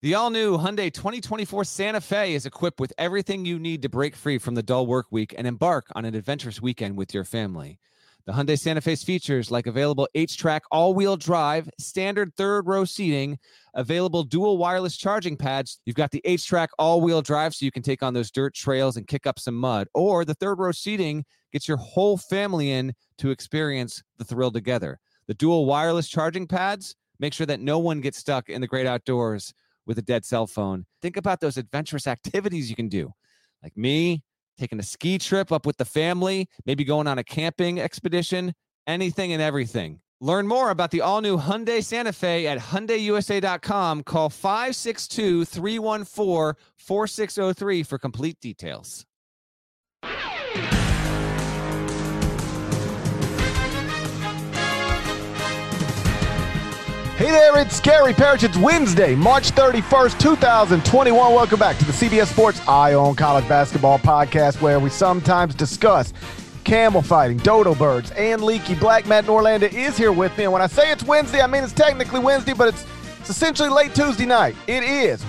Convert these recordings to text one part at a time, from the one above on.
The all-new Hyundai 2024 Santa Fe is equipped with everything you need to break free from the dull work week and embark on an adventurous weekend with your family. The Hyundai Santa Fe's features like available H-Track all-wheel drive, standard third-row seating, available dual wireless charging pads. You've got the H-Track all-wheel drive so you can take on those dirt trails and kick up some mud. Or the third-row seating gets your whole family in to experience the thrill together. The dual wireless charging pads make sure that no one gets stuck in the great outdoors with a dead cell phone. Think about those adventurous activities you can do. Like me, taking a ski trip up with the family, maybe going on a camping expedition, anything and everything. Learn more about the all-new Hyundai Santa Fe at HyundaiUSA.com. Call 562-314-4603 for complete details. Hey there, it's Gary Parrish. It's Wednesday, March 31st, 2021. Welcome back to the CBS Sports Eye on College Basketball podcast, where we sometimes discuss camel fighting, dodo birds, and leaky black. Matt Norlander is here with me, and when I say it's Wednesday, I mean it's technically Wednesday, but it's essentially late Tuesday night. It is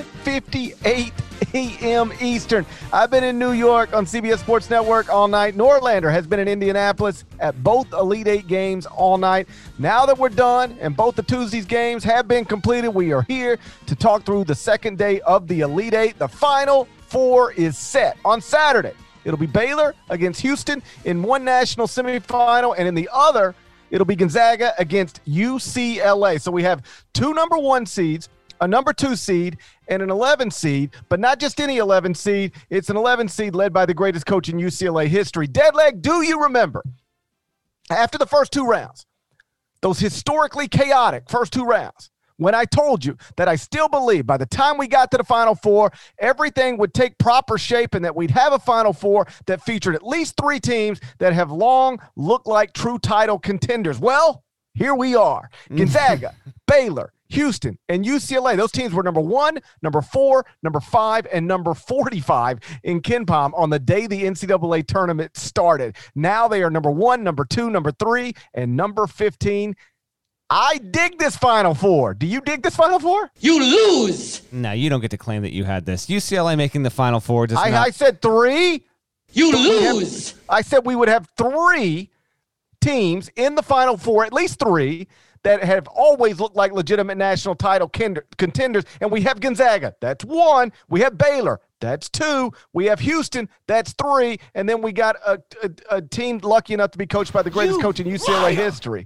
1:58 a.m. Eastern. I've been in New York on CBS Sports Network all night. Norlander has been in Indianapolis at both Elite Eight games all night. Now that we're done and both the Tuesday's games have been completed, we are here to talk through the second day of the Elite Eight. The Final Four is set on Saturday. It'll be Baylor against Houston in one national semifinal, and in the other, it'll be Gonzaga against UCLA. So we have two number one seeds, a number 2 seed, and an 11 seed, but not just any 11 seed. It's an 11 seed led by the greatest coach in UCLA history. Deadleg, do you remember, after the first two rounds, those historically chaotic first two rounds, when I told you that I still believe by the time we got to the Final Four, everything would take proper shape and that we'd have a Final Four that featured at least 3 teams that have long looked like true title contenders? Well, here we are. Gonzaga, Baylor, Houston, and UCLA. Those teams were number 1, number 4, number 5, and number 45 in KenPom on the day the NCAA tournament started. Now they are number 1, number 2, number 3, and number 15. I dig this Final Four. Do you dig this Final Four? You lose. No, you don't get to claim that you had this. UCLA making the Final Four does not. I said 3. You lose. I said we would have 3 teams in the Final Four, at least 3, that have always looked like legitimate national title contenders. And we have Gonzaga. That's 1. We have Baylor. That's 2. We have Houston. That's 3. And then we got a team lucky enough to be coached by the greatest coach in UCLA history.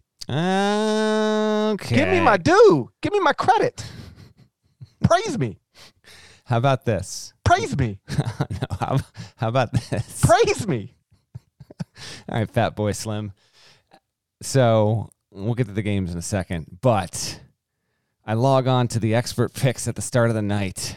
Okay. Give me my due. Give me my credit. Praise me. How about this? Praise me. No, how about this? Praise me. All right, Fat Boy Slim. So we'll get to the games in a second, but I log on to the expert picks at the start of the night,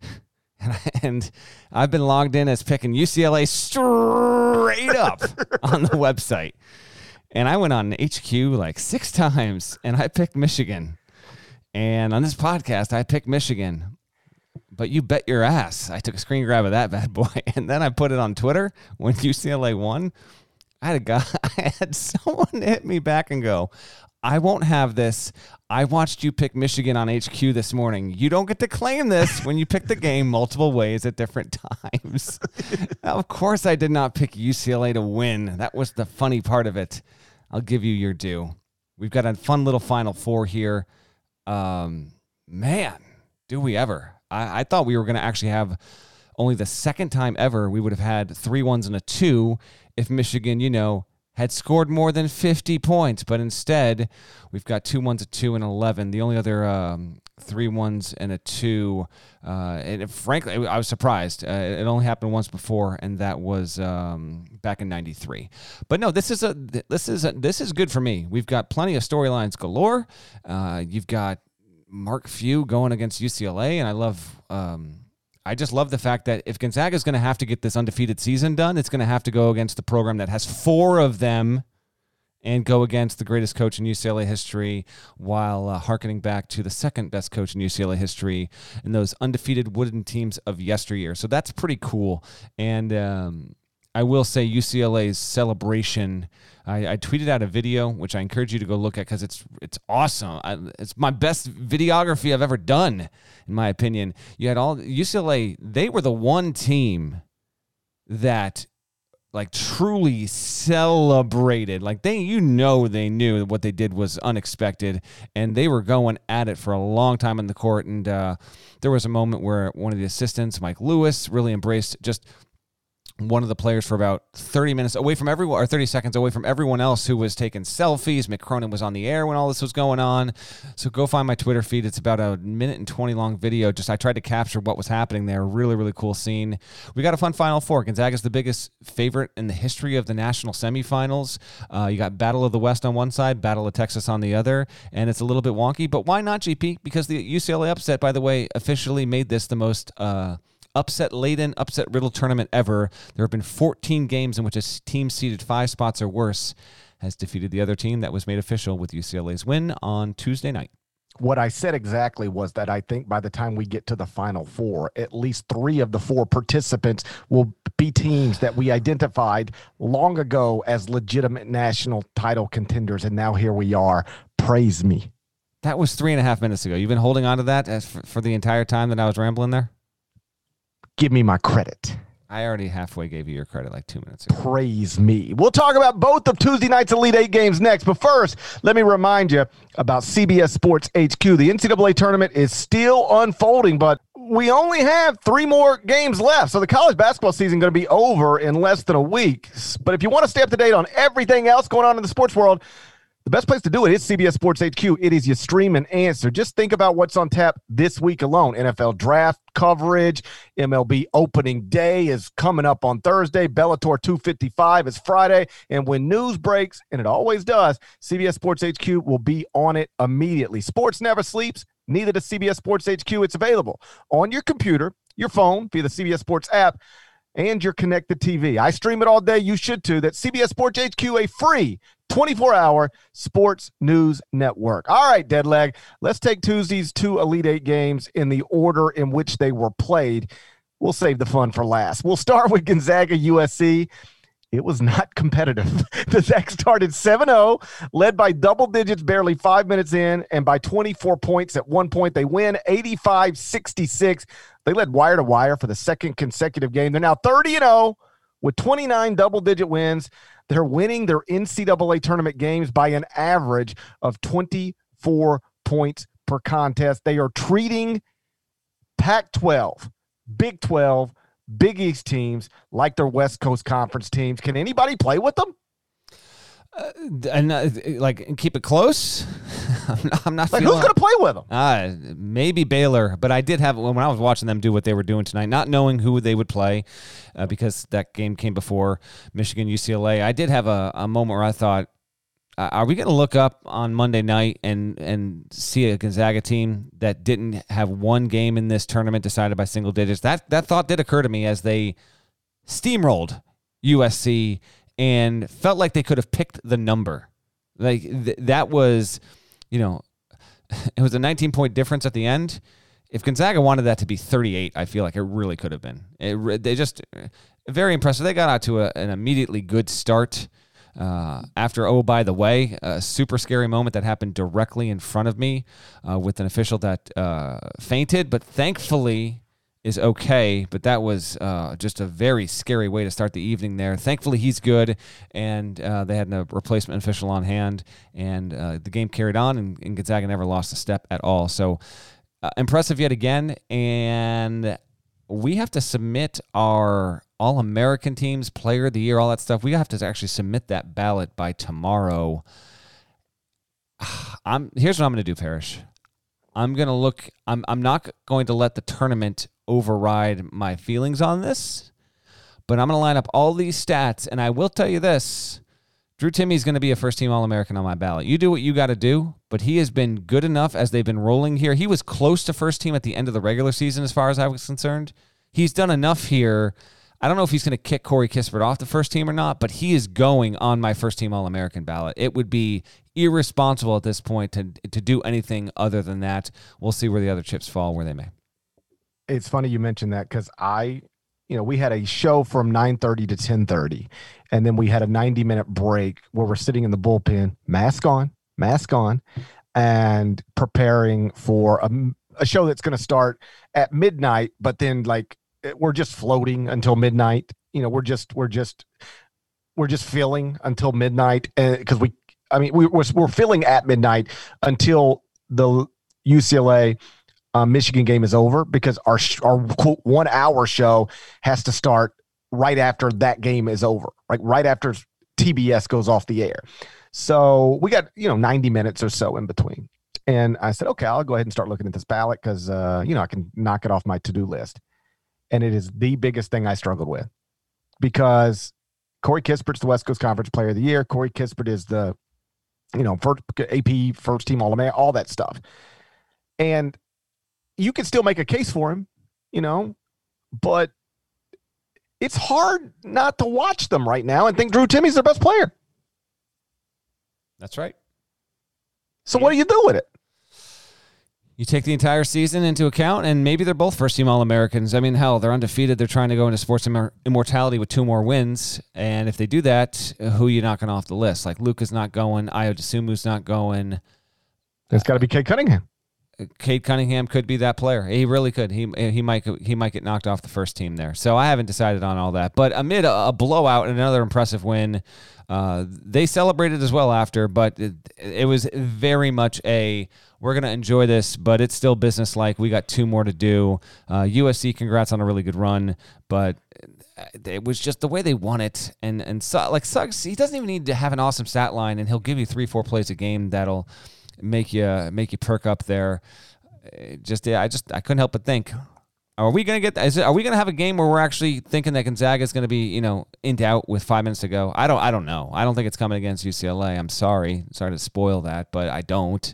and I've been logged in as picking UCLA straight up on the website. And I went on HQ like 6 times, and I picked Michigan. And on this podcast, I picked Michigan. But you bet your ass I took a screen grab of that bad boy, and then I put it on Twitter when UCLA won. I had someone hit me back and go, I won't have this. I watched you pick Michigan on HQ this morning. You don't get to claim this when you pick the game multiple ways at different times. Of course I did not pick UCLA to win. That was the funny part of it. I'll give you your due. We've got a fun little Final Four here. Man, do we ever. I thought we were going to actually have only the second time ever we would have had 3 1s and a 2 if Michigan, had scored more than 50 points. But instead, we've got 2 1s, a 2, and 11. The only other 3 1s and a 2. And frankly, I was surprised. It only happened once before, and that was back in '93. But no, this is good for me. We've got plenty of storylines galore. You've got Mark Few going against UCLA, and I just love the fact that if Gonzaga is going to have to get this undefeated season done, it's going to have to go against the program that has 4 of them and go against the greatest coach in UCLA history while hearkening back to the second best coach in UCLA history and those undefeated wooden teams of yesteryear. So that's pretty cool. And I will say UCLA's celebration. I tweeted out a video, which I encourage you to go look at because it's awesome. It's my best videography I've ever done, in my opinion. You had all UCLA. They were the one team that like truly celebrated. Like they knew what they did was unexpected, and they were going at it for a long time in the court. And there was a moment where one of the assistants, Mike Lewis, really embraced just one of the players for about 30 minutes away from everyone, or 30 seconds away from everyone else who was taking selfies. Mick Cronin was on the air when all this was going on. So go find my Twitter feed. It's about a 1:20 long video. I tried to capture what was happening there. Really, really cool scene. We got a fun Final Four. Gonzaga's the biggest favorite in the history of the national semifinals. You got Battle of the West on one side, Battle of Texas on the other, and it's a little bit wonky. But why not, GP? Because the UCLA upset, by the way, officially made this the most upset-laden, upset-riddled tournament ever. There have been 14 games in which a team seeded 5 spots or worse has defeated the other team. That was made official with UCLA's win on Tuesday night. What I said exactly was that I think by the time we get to the Final Four, at least 3 of the 4 participants will be teams that we identified long ago as legitimate national title contenders, and now here we are. Praise me. That was 3.5 minutes ago. You've been holding on to that for the entire time that I was rambling there? Give me my credit. I already halfway gave you your credit like 2 minutes ago. Praise me. We'll talk about both of Tuesday night's Elite Eight games next. But first, let me remind you about CBS Sports HQ. The NCAA tournament is still unfolding, but we only have 3 more games left. So the college basketball season is going to be over in less than a week. But if you want to stay up to date on everything else going on in the sports world, the best place to do it is CBS Sports HQ. It is your stream and answer. Just think about what's on tap this week alone. NFL draft coverage, MLB opening day is coming up on Thursday. Bellator 255 is Friday. And when news breaks, and it always does, CBS Sports HQ will be on it immediately. Sports never sleeps. Neither does CBS Sports HQ. It's available on your computer, your phone, via the CBS Sports app, and your connected TV. I stream it all day. You should too. That's CBS Sports HQ, a free 24-hour sports news network. All right, Deadleg, let's take Tuesday's 2 Elite Eight games in the order in which they were played. We'll save the fun for last. We'll start with Gonzaga USC. It was not competitive. The Zags started 7-0, led by double digits barely 5 minutes in, and by 24 points at one point. They win 85-66. They led wire to wire for the second consecutive game. They're now 30-0 with 29 double-digit wins. They're winning their NCAA tournament games by an average of 24 points per contest. They are treating Pac-12, Big 12, Big East teams like their West Coast Conference teams. Can anybody play with them? Like keep it close. I'm not. Like, who's going to play with them? Maybe Baylor, but I did have when I was watching them do what they were doing tonight, not knowing who they would play, because that game came before Michigan UCLA. I did have a moment where I thought, are we going to look up on Monday night and see a Gonzaga team that didn't have one game in this tournament decided by single digits? That thought did occur to me as they steamrolled USC and felt like they could have picked the number. Like that was, it was a 19-point difference at the end. If Gonzaga wanted that to be 38, I feel like it really could have been. They just very impressive. They got out to an immediately good start. After, oh, by the way, a super scary moment that happened directly in front of me with an official that fainted, but thankfully is okay. But that was just a very scary way to start the evening there. Thankfully, he's good, and they had a replacement official on hand, and the game carried on, and Gonzaga never lost a step at all. So impressive yet again, and we have to submit our All-American teams, Player of the Year, all that stuff. We have to actually submit that ballot by tomorrow. Here's what I'm going to do, Parrish. I'm going to look. I'm not going to let the tournament override my feelings on this, but I'm going to line up all these stats, and I will tell you this. Drew Timme is going to be a first-team All-American on my ballot. You do what you got to do, but he has been good enough as they've been rolling here. He was close to first team at the end of the regular season as far as I was concerned. He's done enough here. I don't know if he's going to kick Corey Kispert off the first team or not, but he is going on my first-team All-American ballot. It would be irresponsible at this point to do anything other than that. We'll see where the other chips fall, where they may. It's funny you mentioned that because I we had a show from 9:30 to 10:30, and then we had a 90-minute break where we're sitting in the bullpen, mask on, and preparing for a show that's going to start at midnight, but then like we're just floating until midnight. We're just filling until midnight because we're filling at midnight until the UCLA Michigan game is over, because our quote 1 hour show has to start right after that game is over, right after TBS goes off the air. So we got 90 minutes or so in between. And I said, okay, I'll go ahead and start looking at this ballot because I can knock it off my to-do list. And it is the biggest thing I struggled with, because Corey Kispert's the West Coast Conference Player of the Year. Corey Kispert is the first AP first team All-American, all that stuff. And you can still make a case for him, but it's hard not to watch them right now and think Drew Timme's their best player. That's right. So what do you do with it? You take the entire season into account, and maybe they're both first-team All-Americans. I mean, hell, they're undefeated. They're trying to go into sports immortality with 2 more wins. And if they do that, who are you knocking off the list? Like, Luka's not going. Ayo Dosunmu's not going. It's got to be Cade Cunningham. Cade Cunningham could be that player. He really could. He might get knocked off the first team there. So I haven't decided on all that. But amid a blowout and another impressive win, they celebrated as well after. But it was very much we're going to enjoy this, but it's still business-like. We got 2 more to do. USC, congrats on a really good run. But it was just the way they won it. And Suggs, he doesn't even need to have an awesome stat line, and he'll give you 3-4 plays a game that'll make you perk up there. I couldn't help but think, are we gonna are we gonna have a game where we're actually thinking that Gonzaga is gonna be in doubt with 5 minutes to go? I don't know. I don't think it's coming against UCLA. I'm sorry to spoil that, but I don't.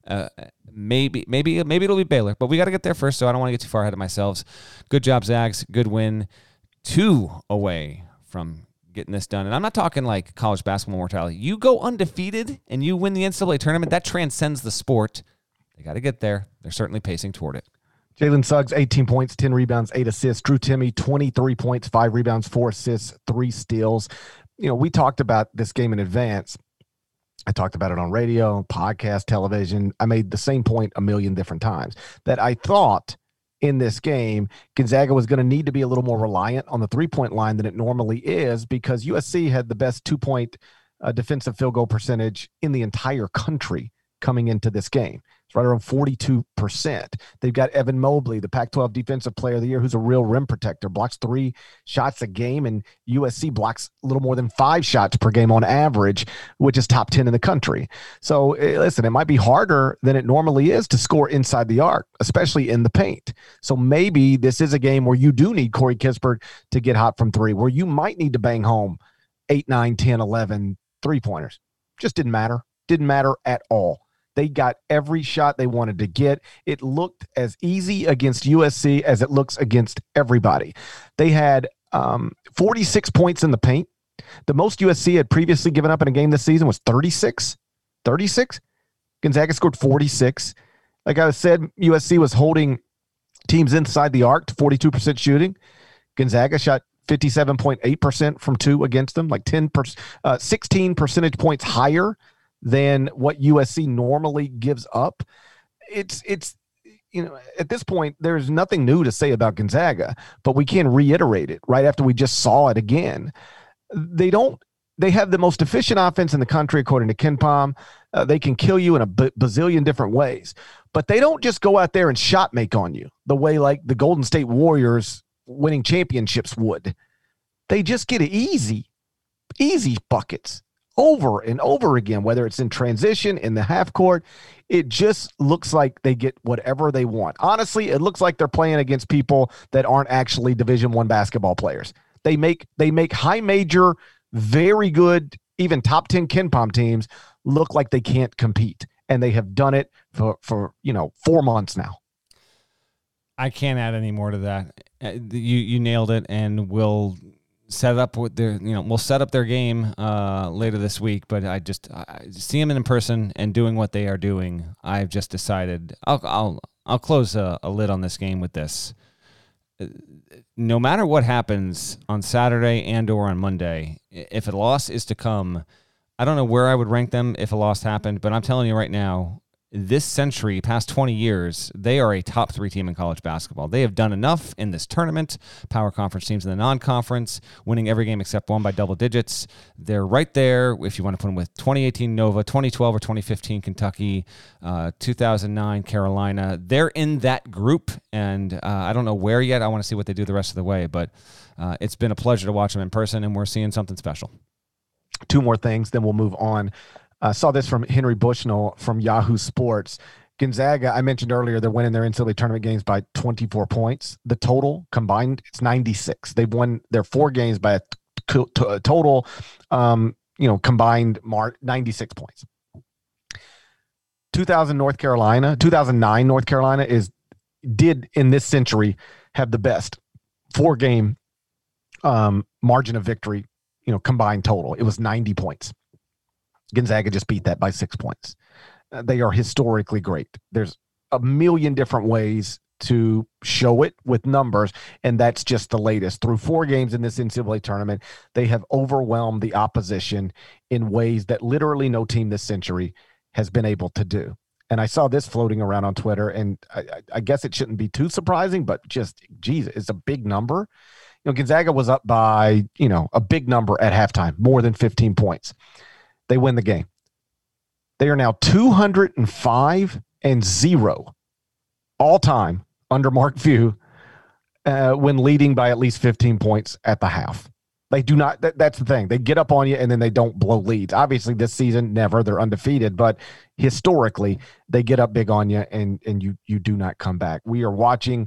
Maybe it'll be Baylor, but we got to get there first. So I don't want to get too far ahead of myself. Good job, Zags. Good win. 2 away from getting this done. And I'm not talking like college basketball mortality. You go undefeated and you win the NCAA tournament, that transcends the sport. They got to get there. They're certainly pacing toward it. Jalen Suggs, 18 points, 10 rebounds, 8 assists. Drew Timme, 23 points, 5 rebounds, 4 assists, 3 steals. We talked about this game in advance. I talked about it on radio, podcast, television. I made the same point a million different times, that I thought in this game, Gonzaga was going to need to be a little more reliant on the 3-point line than it normally is, because USC had the best 2-point defensive field goal percentage in the entire country coming into this game. It's right around 42%. They've got Evan Mobley, the Pac-12 Defensive Player of the Year, who's a real rim protector, blocks 3 shots a game, and USC blocks a little more than 5 shots per game on average, which is top 10 in the country. So listen, it might be harder than it normally is to score inside the arc, especially in the paint. So maybe this is a game where you do need Corey Kispert to get hot from 3, where you might need to bang home 8, 9, 10, 11 3-pointers. Just didn't matter. Didn't matter at all. They got every shot they wanted to get. It looked as easy against USC as it looks against everybody. They had 46 points in the paint. The most USC had previously given up in a game this season was 36. 36? Gonzaga scored 46. Like I said, USC was holding teams inside the arc to 42% shooting. Gonzaga shot 57.8% from 2 against them, like 16 percentage points higher than what USC normally gives up. It's at this point, there's nothing new to say about Gonzaga, but we can reiterate it right after we just saw it again. They have the most efficient offense in the country, according to KenPom. They can kill you in a bazillion different ways, but they don't just go out there and shot make on you the way like the Golden State Warriors winning championships would. They just get easy buckets over and over again, whether it's in transition, in the half court. It just looks like they get whatever they want. Honestly, it looks like they're playing against people that aren't actually Division I basketball players. They make high major, very good, even top 10 KenPom teams look like they can't compete. And they have done it for 4 months now. I can't add any more to that. You nailed it, and we'll set up with we'll set up their game later this week. But I see them in person and doing what they are doing. I've just decided I'll close a lid on this game with this. no matter what happens on Saturday and or on Monday, if a loss is to come, I don't know where I would rank them if a loss happened, but I'm telling you right now, this century, past 20 years, they are a top 3 team in college basketball. They have done enough in this tournament, power conference teams in the non-conference, winning every game except one by double digits. They're right there if you want to put them with 2018 Nova, 2012 or 2015 Kentucky, 2009 Carolina. They're in that group, and I don't know where yet. I want to see what they do the rest of the way, but it's been a pleasure to watch them in person, and we're seeing something special. 2 more things, then we'll move on. I saw this from Henry Bushnell from Yahoo Sports. Gonzaga, I mentioned earlier, they're winning their NCAA tournament games by 24 points. The total combined, it's 96. They've won their 4 games by a total, combined 96 points. 2009 North Carolina did in this century have the best 4-game margin of victory, combined total. It was 90 points. Gonzaga just beat that by 6 points. They are historically great. There's a million different ways to show it with numbers, and that's just the latest. Through 4 games in this NCAA tournament, they have overwhelmed the opposition in ways that literally no team this century has been able to do. And I saw this floating around on Twitter, and I guess it shouldn't be too surprising, but just, geez, it's a big number. Gonzaga was up by, a big number at halftime, more than 15 points. They win the game. They are now 205-0 all time under Mark Few when leading by at least 15 points at the half. They do not. That's the thing. They get up on you and then they don't blow leads. Obviously, this season, never. They're undefeated, but historically, they get up big on you and you do not come back. We are watching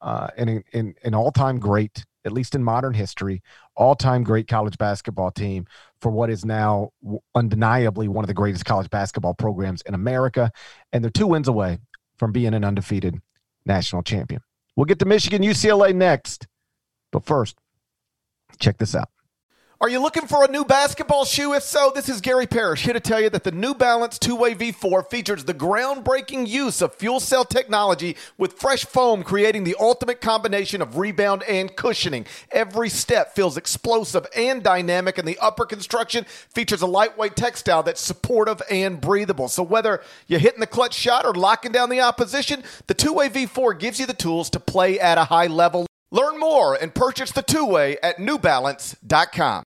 an all-time great, at least in modern history, all-time great college basketball team for what is now undeniably one of the greatest college basketball programs in America. And they're 2 wins away from being an undefeated national champion. We'll get to Michigan, UCLA next. But first, check this out. Are you looking for a new basketball shoe? If so, this is Gary Parrish here to tell you that the New Balance 2-Way V4 features the groundbreaking use of fuel cell technology with fresh foam, creating the ultimate combination of rebound and cushioning. Every step feels explosive and dynamic, and the upper construction features a lightweight textile that's supportive and breathable. So whether you're hitting the clutch shot or locking down the opposition, the 2-Way V4 gives you the tools to play at a high level. Learn more and purchase the 2-Way at newbalance.com.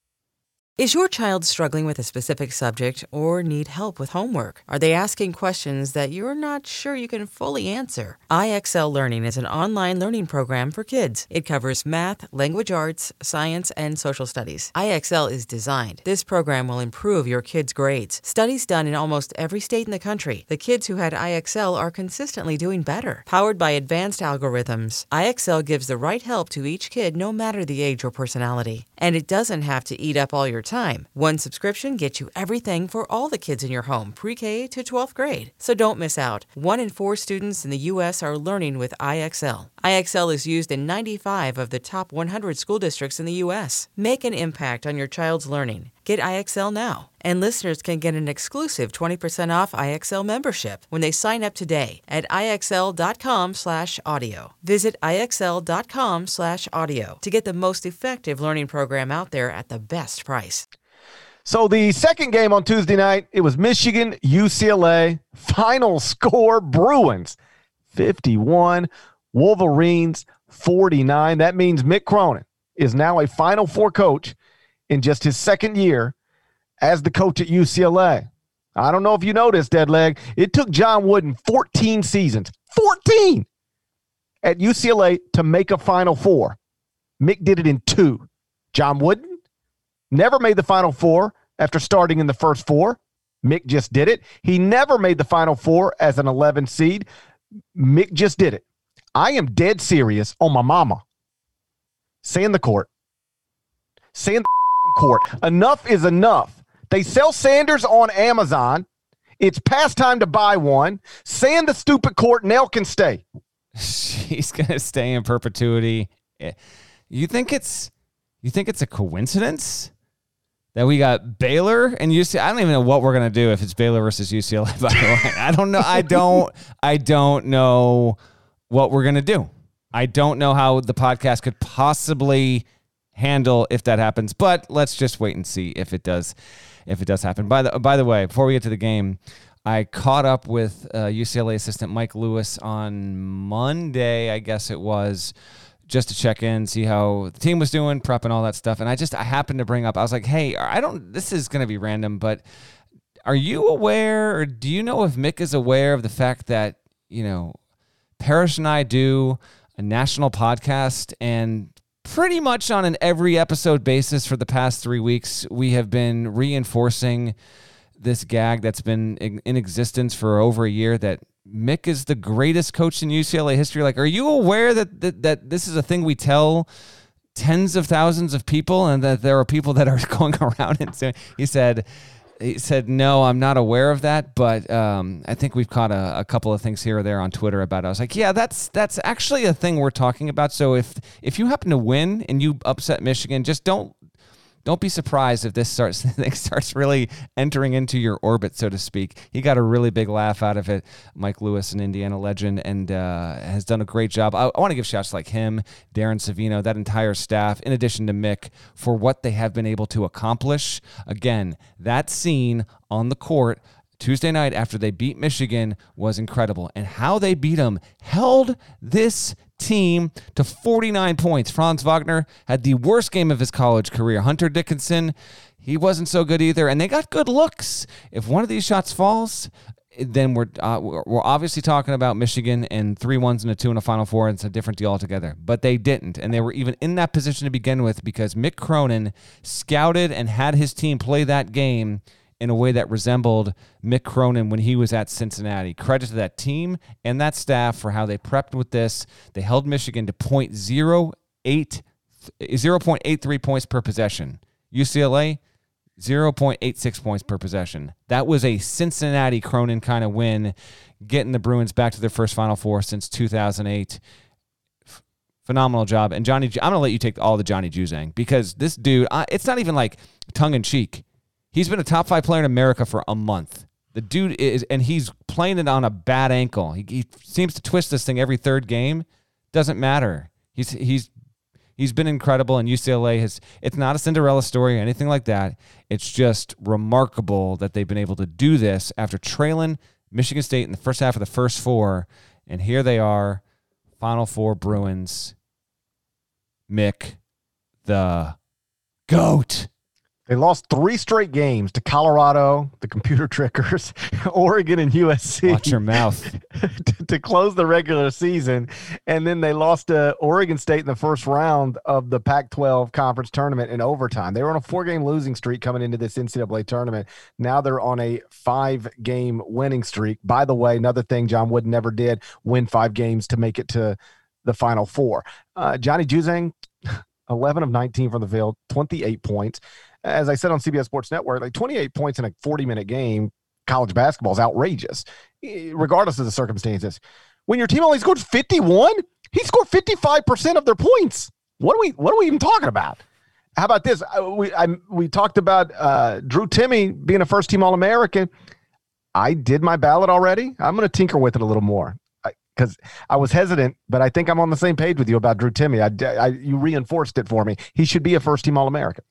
Is your child struggling with a specific subject or need help with homework? Are they asking questions that you're not sure you can fully answer? IXL Learning is an online learning program for kids. It covers math, language arts, science, and social studies. IXL is designed. This program will improve your kids' grades. Studies done in almost every state in the country. The kids who had IXL are consistently doing better. Powered by advanced algorithms, IXL gives the right help to each kid no matter the age or personality. And it doesn't have to eat up all your time. One subscription gets you everything for all the kids in your home, pre-K to 12th grade. So don't miss out. 1 in 4 students in the U.S. are learning with IXL. IXL is used in 95 of the top 100 school districts in the U.S. Make an impact on your child's learning. Get IXL now. And listeners can get an exclusive 20% off IXL membership when they sign up today at IXL.com/audio. Visit IXL.com/audio to get the most effective learning program out there at the best price. So the second game on Tuesday night, it was Michigan, UCLA. Final score, Bruins 51, Wolverines 49. That means Mick Cronin is now a Final Four coach in just his second year as the coach at UCLA. I don't know if you noticed, Deadleg. It took John Wooden 14 seasons, 14 at UCLA to make a Final Four. Mick did it in 2. John Wooden never made the Final Four after starting in the first 4. Mick just did it. He never made the Final Four as an 11 seed. Mick just did it. I am dead serious on my mama. Saying the court. Saying the court. Enough is enough. They sell Sanders on Amazon. It's past time to buy one. Sand the stupid court and Elle can stay. She's going to stay in perpetuity. You think it's a coincidence that we got Baylor and UCLA? I don't even know what we're going to do if it's Baylor versus UCLA, by the way. I don't know. I don't know what we're going to do. I don't know how the podcast could possibly handle if that happens, but let's just wait and see if it does happen. By the way, before we get to the game, I caught up with UCLA assistant Mike Lewis on Monday, I guess it was, just to check in, see how the team was doing, prep and all that stuff. And I happened to bring up, I was like, hey, this is going to be random, but are you aware, or do you know if Mick is aware of the fact that, Parrish and I do a national podcast, and pretty much on an every episode basis for the past 3 weeks, we have been reinforcing this gag that's been in existence for over a year, that Mick is the greatest coach in UCLA history. Like, are you aware that this is a thing we tell tens of thousands of people, and that there are people that are going around and saying, he said, no, I'm not aware of that, but I think we've caught a couple of things here or there on Twitter about it. I was like, yeah, that's actually a thing we're talking about. So if you happen to win and you upset Michigan, just don't be surprised if this starts really entering into your orbit, so to speak. He got a really big laugh out of it. Mike Lewis, an Indiana legend, and has done a great job. I want to give shouts like him, Darren Savino, that entire staff, in addition to Mick, for what they have been able to accomplish. Again, that scene on the court Tuesday night after they beat Michigan was incredible. And how they beat them held this team to 49 points. Franz Wagner had the worst game of his college career. Hunter Dickinson, he wasn't so good either. And they got good looks. If one of these shots falls, then we're obviously talking about Michigan and 3 1s and a 2 in a Final Four, and it's a different deal altogether. But they didn't, and they were even in that position to begin with because Mick Cronin scouted and had his team play that game in a way that resembled Mick Cronin when he was at Cincinnati. Credit to that team and that staff for how they prepped with this. They held Michigan to 0.83 points per possession. UCLA, 0.86 points per possession. That was a Cincinnati Cronin kind of win, getting the Bruins back to their first Final Four since 2008. Phenomenal job. And Johnny, I'm going to let you take all the Johnny Juzang, because this dude, it's not even like tongue-in-cheek. He's been a top 5 player in America for a month. The dude is, and he's playing it on a bad ankle. He seems to twist this thing every third game. Doesn't matter. He's been incredible, and UCLA it's not a Cinderella story or anything like that. It's just remarkable that they've been able to do this after trailing Michigan State in the first half of the first 4, and here they are, Final Four Bruins. Mick, the GOAT. They lost 3 straight games to Colorado, the Computer Trickers, Oregon, and USC. Watch your mouth. to close the regular season. And then they lost to Oregon State in the first round of the Pac-12 conference tournament in overtime. They were on a 4-game losing streak coming into this NCAA tournament. Now they're on a 5-game winning streak. By the way, another thing John Wooden never did, win 5 games to make it to the Final Four. Johnny Juzang, 11 of 19 from the field, 28 points. As I said on CBS Sports Network, like 28 points in a 40-minute game, college basketball is outrageous, regardless of the circumstances. When your team only scored 51, he scored 55% of their points. What are we even talking about? How about this? We talked about Drew Timme being a first-team All-American. I did my ballot already. I'm going to tinker with it a little more because I was hesitant, but I think I'm on the same page with you about Drew Timme. You reinforced it for me. He should be a first-team All-American.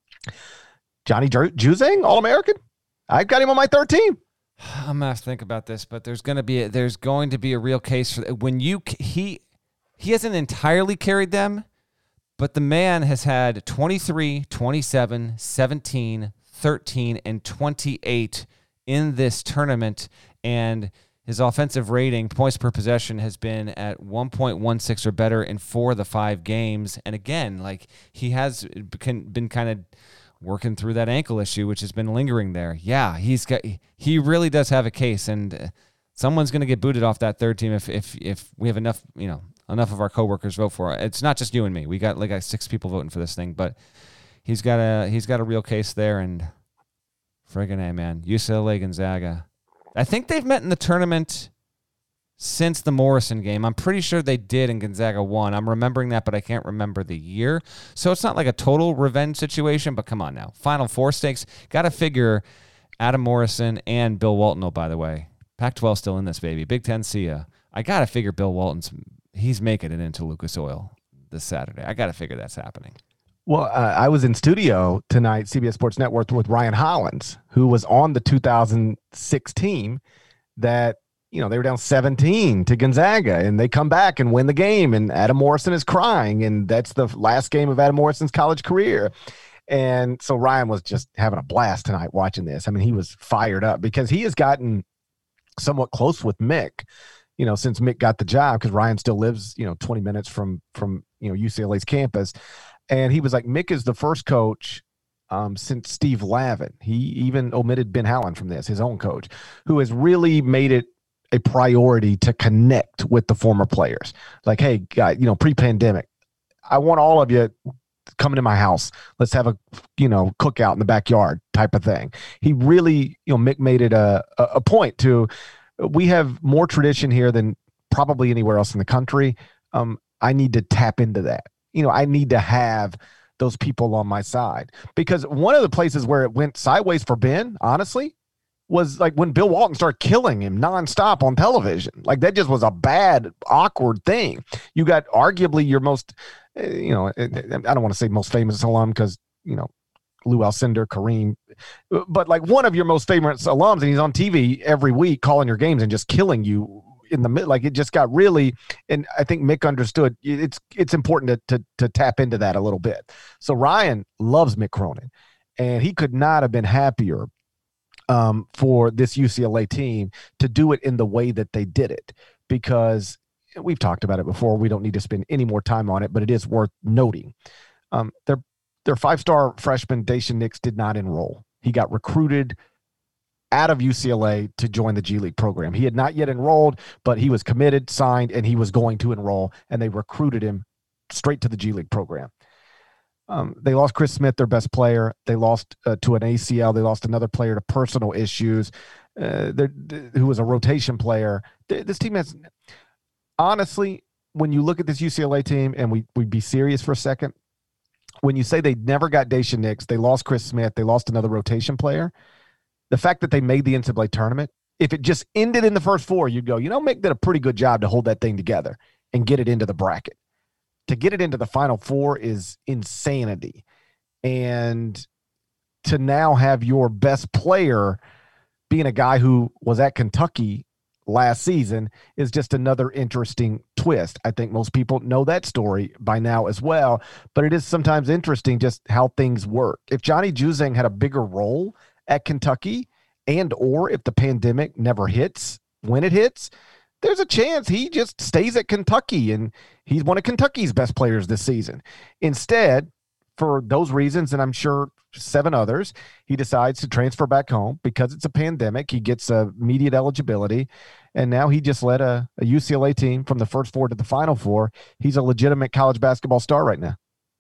Johnny Juzang, All-American? I've got him on my third team. I'm gonna have to think about this, but there's going to be a real case for when he hasn't entirely carried them, but the man has had 23, 27, 17, 13, and 28 in this tournament, and his offensive rating, points per possession, has been at 1.16 or better in 4 of the 5 games. And again, like, he has been kind of working through that ankle issue, which has been lingering there. Yeah, he really does have a case, and someone's going to get booted off that third team if we have enough of our coworkers vote for it. It's not just you and me. We got like 6 people voting for this thing, but he's got a real case there. And friggin' A, man, UCLA Gonzaga. I think they've met in the tournament since the Morrison game. I'm pretty sure they did, and Gonzaga won. I'm remembering that, but I can't remember the year. So it's not like a total revenge situation, but come on now. Final Four stakes. Got to figure Adam Morrison and Bill Walton, by the way. Pac-12 still in this, baby. Big Ten, see ya. I got to figure Bill Walton's he's making it into Lucas Oil this Saturday. I got to figure that's happening. Well, I was in studio tonight, CBS Sports Network, with Ryan Hollins, who was on the 2006 team that, they were down 17 to Gonzaga, and they come back and win the game, and Adam Morrison is crying, and that's the last game of Adam Morrison's college career. And so Ryan was just having a blast tonight watching this. I mean, he was fired up because he has gotten somewhat close with Mick, since Mick got the job, because Ryan still lives, 20 minutes from UCLA's campus. And he was like, Mick is the first coach since Steve Lavin. He even omitted Ben Howland from this, his own coach, who has really made it a priority to connect with the former players. Like, hey, guy, pre-pandemic, I want all of you coming to my house. Let's have a, cookout in the backyard type of thing. He really, Mick made it a point to, we have more tradition here than probably anywhere else in the country. I need to tap into that. I need to have those people on my side, because one of the places where it went sideways for Ben, honestly, was like when Bill Walton started killing him nonstop on television. Like, that just was a bad, awkward thing. You got arguably your most, I don't want to say most famous alum, because, Lou Alcindor, Kareem, but like one of your most famous alums, and he's on TV every week calling your games and just killing you in the middle. Like, it just got really, and I think Mick understood it's important to tap into that a little bit. So Ryan loves Mick Cronin, and he could not have been happier for this UCLA team to do it in the way that they did it, because we've talked about it before. We don't need to spend any more time on it, but it is worth noting. Their five-star freshman, Daishen Nix, did not enroll. He got recruited out of UCLA to join the G League program. He had not yet enrolled, but he was committed, signed, and he was going to enroll, and they recruited him straight to the G League program. They lost Chris Smith, their best player. They lost to an ACL. They lost another player to personal issues, who was a rotation player. This team has, honestly, when you look at this UCLA team, and we'd be serious for a second, when you say they never got Daishen Nix, they lost Chris Smith, they lost another rotation player, the fact that they made the NCAA tournament, if it just ended in the first four, you'd go, Mick did a pretty good job to hold that thing together and get it into the bracket. To get it into the Final Four is insanity. And to now have your best player being a guy who was at Kentucky last season is just another interesting twist. I think most people know that story by now as well, but it is sometimes interesting just how things work. If Johnny Juzang had a bigger role at Kentucky, and or if the pandemic never hits when it hits, there's a chance he just stays at Kentucky and he's one of Kentucky's best players this season. Instead, for those reasons, and I'm sure 7 others, he decides to transfer back home because it's a pandemic. He gets immediate eligibility, and now he just led a UCLA team from the first 4 to the Final 4. He's a legitimate college basketball star right now.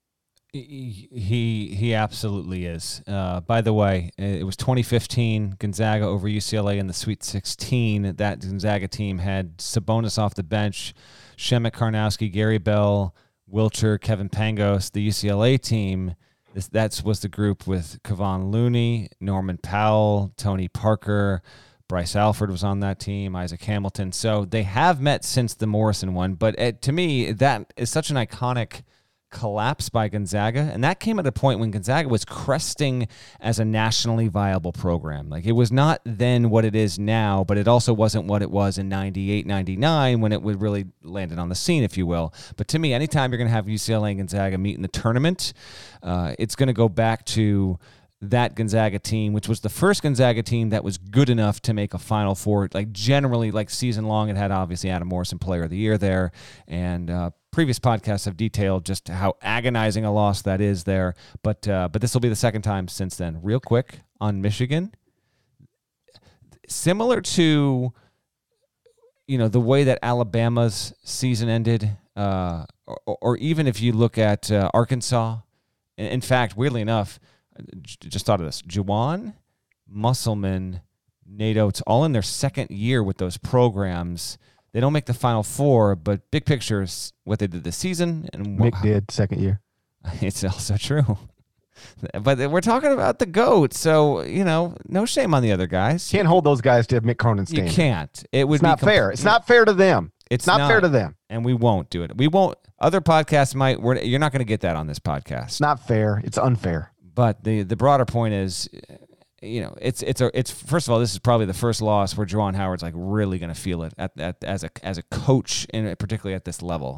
He absolutely is. By the way, it was 2015 Gonzaga over UCLA in the Sweet 16. That Gonzaga team had Sabonis off the bench, Shemek Karnowski, Gary Bell, Wilcher, Kevin Pangos. The UCLA team, that was the group with Kevon Looney, Norman Powell, Tony Parker, Bryce Alford was on that team, Isaac Hamilton. So they have met since the Morrison one, but to me, that is such an iconic collapse by Gonzaga, and that came at a point when Gonzaga was cresting as a nationally viable program. Like, it was not then what it is now, but it also wasn't what it was in 98, 99 when it would really landed on the scene, if you will. But to me, anytime you're going to have UCLA and Gonzaga meet in the tournament, it's going to go back to that Gonzaga team, which was the first Gonzaga team that was good enough to make a Final Four. Like, generally, like season long, it had obviously Adam Morrison Player of the Year there, and previous podcasts have detailed just how agonizing a loss that is there. But this will be the second time since then. Real quick on Michigan, similar to the way that Alabama's season ended, or even if you look at Arkansas. In fact, weirdly enough, just thought of this: Juwan, Musselman, Nate Oates, all in their second year with those programs. They don't make the Final Four, but big picture is what they did this season. And Mick did second year. It's also true. But we're talking about the GOAT, so, no shame on the other guys. Can't hold those guys to Mick Cronin's standard. You can't. It's not fair. It's not fair to them. It's not fair to them. And we won't do it. We won't. Other podcasts might. You're not going to get that on this podcast. It's not fair. It's unfair. But the broader point is, it's first of all, this is probably the first loss where Juwan Howard's like really going to feel it as a coach, and particularly at this level.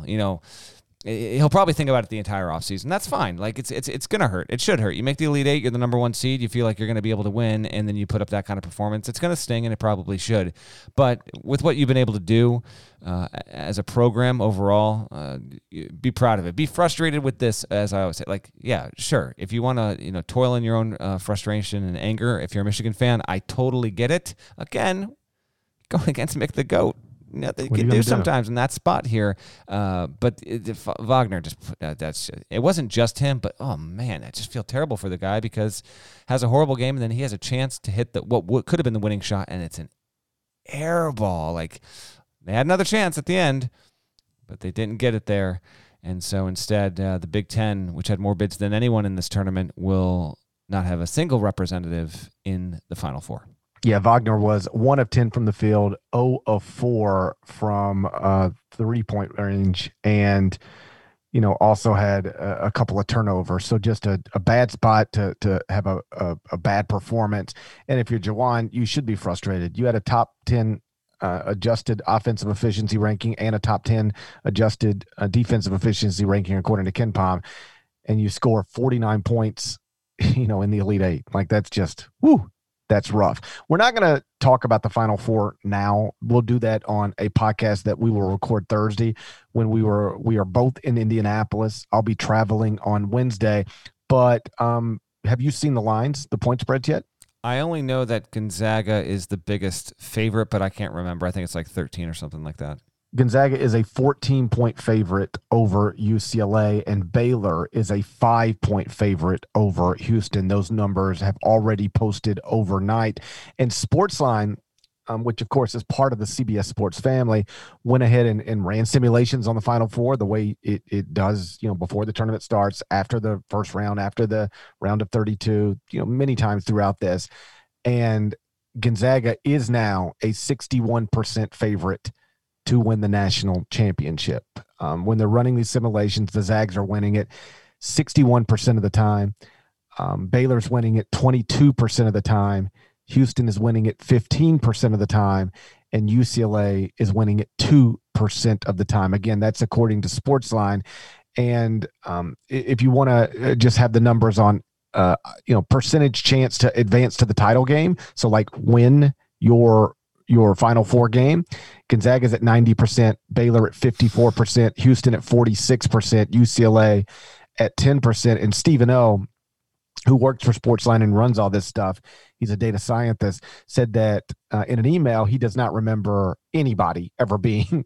He'll probably think about it the entire offseason. That's fine. Like it's going to hurt. It should hurt. You make the Elite Eight, you're the number 1 seed, you feel like you're going to be able to win, and then you put up that kind of performance. It's going to sting, and it probably should. But with what you've been able to do as a program overall, be proud of it. Be frustrated with this, as I always say. Like, yeah, sure. If you want to, toil in your own frustration and anger, if you're a Michigan fan, I totally get it. Again, going against Mick the GOAT. They can do sometimes in that spot here, but Wagner it wasn't just him, but oh man, I just feel terrible for the guy because has a horrible game and then he has a chance to hit what could have been the winning shot, and it's an air ball. Like they had another chance at the end, but they didn't get it there, and so instead the Big Ten, which had more bids than anyone in this tournament, will not have a single representative in the Final Four. Yeah, Wagner was 1 of 10 from the field, 0 of 4 from 3-point range, and also had a couple of turnovers. So just a bad spot to have a bad performance. And if you're Juwan, you should be frustrated. You had a top 10 adjusted offensive efficiency ranking and a top 10 adjusted defensive efficiency ranking according to KenPom, and you score 49 points, in the Elite Eight. Like that's just whoo. That's rough. We're not going to talk about the Final Four now. We'll do that on a podcast that we will record Thursday when we are both in Indianapolis. I'll be traveling on Wednesday. But have you seen the lines, the point spreads yet? I only know that Gonzaga is the biggest favorite, but I can't remember. I think it's like 13 or something like that. Gonzaga is a 14-point favorite over UCLA, and Baylor is a 5-point favorite over Houston. Those numbers have already posted overnight. And Sportsline, which of course is part of the CBS Sports family, went ahead and ran simulations on the Final Four the way it does, before the tournament starts, after the first round, after the round of 32, many times throughout this. And Gonzaga is now a 61% favorite to win the national championship. When they're running these simulations, the Zags are winning it 61% of the time. Baylor's winning it 22% of the time. Houston is winning it 15% of the time. And UCLA is winning it 2% of the time. Again, that's according to Sportsline. And if you want to just have the numbers on, percentage chance to advance to the title game, so like win your Final Four game, Gonzaga's at 90%, Baylor at 54%, Houston at 46%, UCLA at 10%. And Stephen O, who works for Sportsline and runs all this stuff, he's a data scientist, said that in an email, he does not remember anybody ever being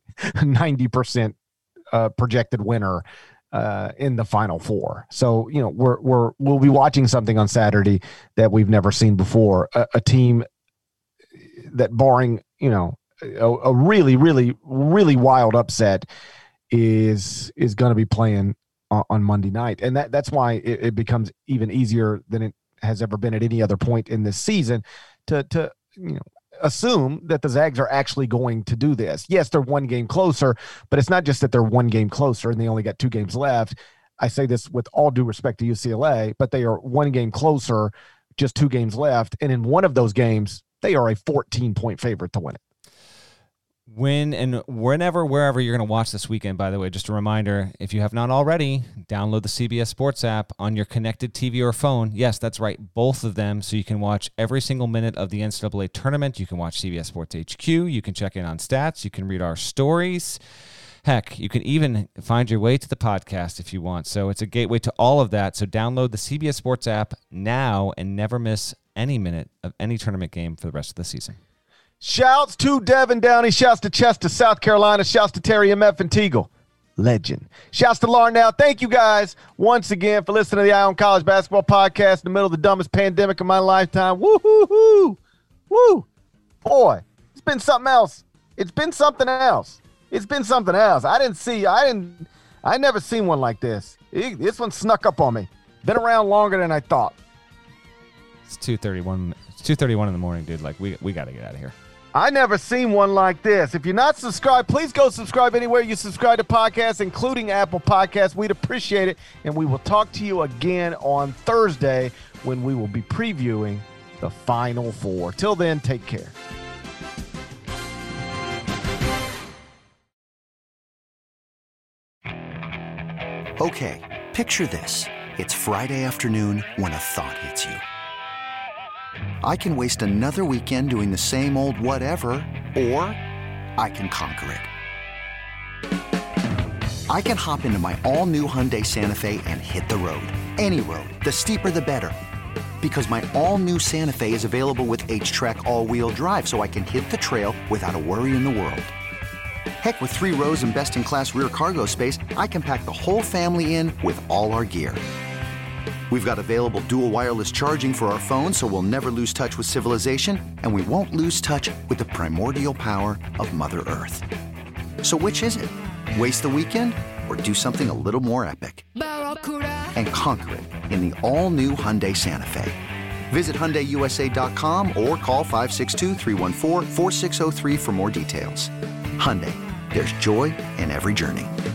90% projected winner in the Final Four. So, we'll be watching something on Saturday that we've never seen before, a team that, barring, a really, really, really wild upset, is going to be playing on Monday night. And that's why it becomes even easier than it has ever been at any other point in this season to assume that the Zags are actually going to do this. Yes, they're one game closer, but it's not just that they're one game closer and they only got 2 games left. I say this with all due respect to UCLA, but they are one game closer, just 2 games left. And in one of those games, they are a 14-point favorite to win it. When and wherever you're going to watch this weekend, by the way, just a reminder, if you have not already, download the CBS Sports app on your connected TV or phone. Yes, that's right, both of them, so you can watch every single minute of the NCAA tournament. You can watch CBS Sports HQ. You can check in on stats. You can read our stories. Heck, you can even find your way to the podcast if you want. So it's a gateway to all of that. So download the CBS Sports app now and never miss any minute of any tournament game for the rest of the season. Shouts to Devin Downey. Shouts to Chester, South Carolina. Shouts to Terry MF and Teagle. Legend. Shouts to Larnell. Thank you guys once again for listening to the Eye on College Basketball Podcast in the middle of the dumbest pandemic of my lifetime. Woo-hoo-hoo. Woo. Boy, it's been something else. It's been something else. It's been something else. I never seen one like this. This one snuck up on me. Been around longer than I thought. It's 2:31. It's 2:31 in the morning, dude. Like we got to get out of here. I never seen one like this. If you're not subscribed, please go subscribe anywhere you subscribe to podcasts, including Apple Podcasts. We'd appreciate it. And we will talk to you again on Thursday when we will be previewing the Final Four. Till then, take care. Okay, picture this. It's Friday afternoon when a thought hits you. I can waste another weekend doing the same old whatever, or I can conquer it. I can hop into my all-new Hyundai Santa Fe and hit the road. Any road. The steeper, the better. Because my all-new Santa Fe is available with H-Track all-wheel drive, so I can hit the trail without a worry in the world. Heck, with 3 rows and best-in-class rear cargo space, I can pack the whole family in with all our gear. We've got available dual wireless charging for our phones, so we'll never lose touch with civilization, and we won't lose touch with the primordial power of Mother Earth. So which is it? Waste the weekend or do something a little more epic? And conquer it in the all-new Hyundai Santa Fe. Visit HyundaiUSA.com or call 562-314-4603 for more details. Hyundai, there's joy in every journey.